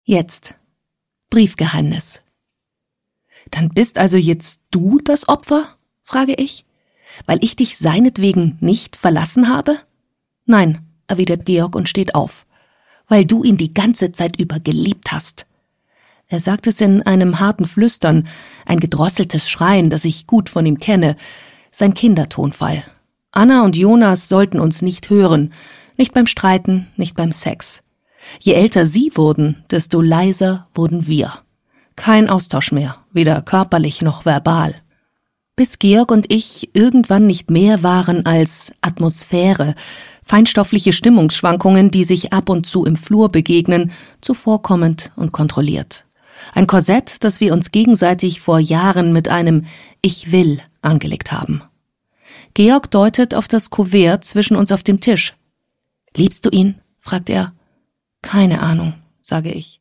Jetzt. Briefgeheimnis. Dann bist also jetzt du das Opfer? Frage ich. Weil ich dich seinetwegen nicht verlassen habe? Nein, erwidert Georg und steht auf. Weil du ihn die ganze Zeit über geliebt hast. Er sagt es in einem harten Flüstern, ein gedrosseltes Schreien, das ich gut von ihm kenne, sein Kindertonfall. Anna und Jonas sollten uns nicht hören, nicht beim Streiten, nicht beim Sex. Je älter sie wurden, desto leiser wurden wir. Kein Austausch mehr, weder körperlich noch verbal. Bis Georg und ich irgendwann nicht mehr waren als Atmosphäre, feinstoffliche Stimmungsschwankungen, die sich ab und zu im Flur begegnen, zuvorkommend und kontrolliert. Ein Korsett, das wir uns gegenseitig vor Jahren mit einem »Ich will« angelegt haben. Georg deutet auf das Kuvert zwischen uns auf dem Tisch. »Liebst du ihn?« fragt er. »Keine Ahnung«, sage ich.